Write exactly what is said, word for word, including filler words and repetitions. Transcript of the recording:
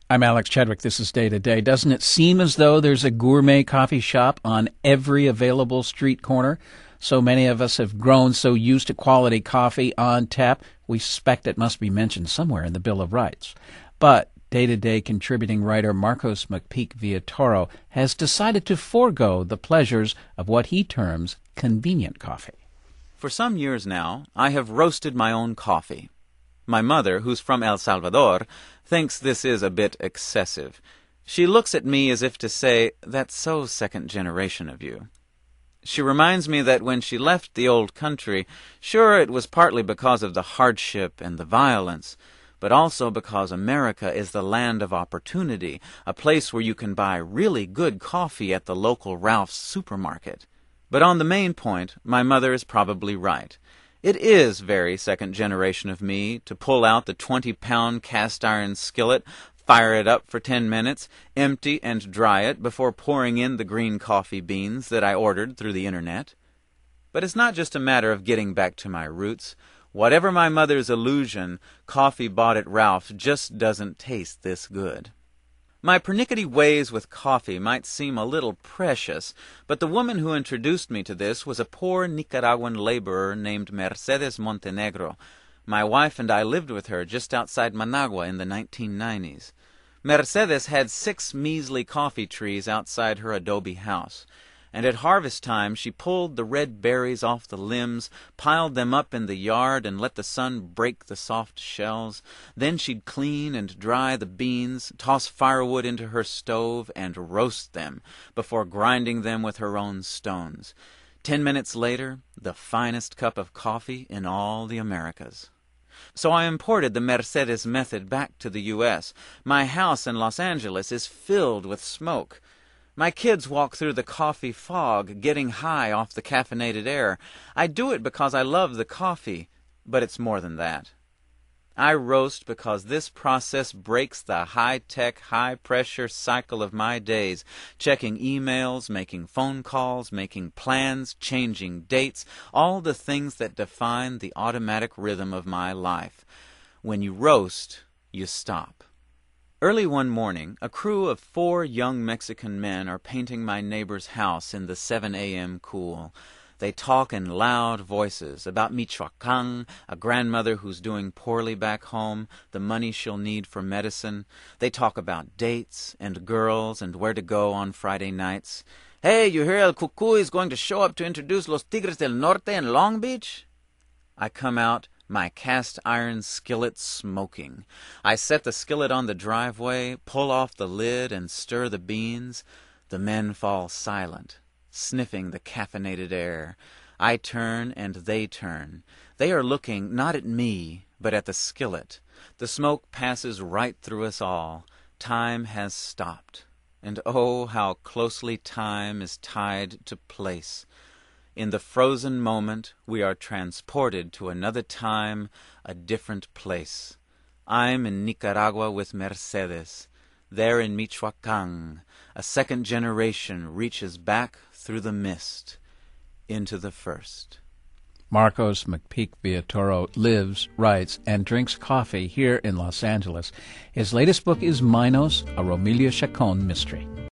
I'm Alex Chadwick. This is Day to Day. Doesn't it seem as though there's a gourmet coffee shop on every available street corner? So many of us have grown so used to quality coffee on tap, we suspect it must be mentioned somewhere in the Bill of Rights. But Day to Day contributing writer Marcos McPeak-Villatoro has decided to forego the pleasures of what he terms convenient coffee. For some years now, I have roasted my own coffee. My mother, who's from El Salvador, thinks this is a bit excessive. She looks at me as if to say, "That's so second generation of you." She reminds me that when she left the old country, sure, it was partly because of the hardship and the violence, but also because America is the land of opportunity, a place where you can buy really good coffee at the local Ralph's supermarket. But on the main point, my mother is probably right. It is very second generation of me to pull out the twenty-pound cast-iron skillet, fire it up for ten minutes, empty and dry it before pouring in the green coffee beans that I ordered through the internet. But it's not just a matter of getting back to my roots. Whatever my mother's illusion, coffee bought at Ralph's just doesn't taste this good. My pernickety ways with coffee might seem a little precious, but the woman who introduced me to this was a poor Nicaraguan laborer named Mercedes Montenegro. My wife and I lived with her just outside Managua in the nineteen nineties. Mercedes had six measly coffee trees outside her adobe house, and at harvest time she pulled the red berries off the limbs, piled them up in the yard, and let the sun break the soft shells. Then she'd clean and dry the beans, toss firewood into her stove, and roast them before grinding them with her own stones. Ten minutes later, the finest cup of coffee in all the Americas. So I imported the Mercedes method back to the U S My house in Los Angeles is filled with smoke. My kids walk through the coffee fog, getting high off the caffeinated air. I do it because I love the coffee, but it's more than that. I roast because this process breaks the high-tech, high-pressure cycle of my days, checking emails, making phone calls, making plans, changing dates, all the things that define the automatic rhythm of my life. When you roast, you stop. Early one morning, a crew of four young Mexican men are painting my neighbor's house in the seven a.m. cool. They talk in loud voices about Michoacán, a grandmother who's doing poorly back home, the money she'll need for medicine. They talk about dates and girls and where to go on Friday nights. "Hey, you hear El Cucuy is going to show up to introduce Los Tigres del Norte in Long Beach?" I come out, my cast-iron skillet smoking. I set the skillet on the driveway, pull off the lid, and stir the beans. The men fall silent, sniffing the caffeinated air. I turn, and they turn. They are looking not at me, but at the skillet. The smoke passes right through us all. Time has stopped. And oh, how closely time is tied to place. In the frozen moment, we are transported to another time, a different place. I'm in Nicaragua with Mercedes. There in Michoacán, a second generation reaches back through the mist into the first. Marcos McPeak-Villatoro lives, writes, and drinks coffee here in Los Angeles. His latest book is Minos, a Romelia Chacon mystery.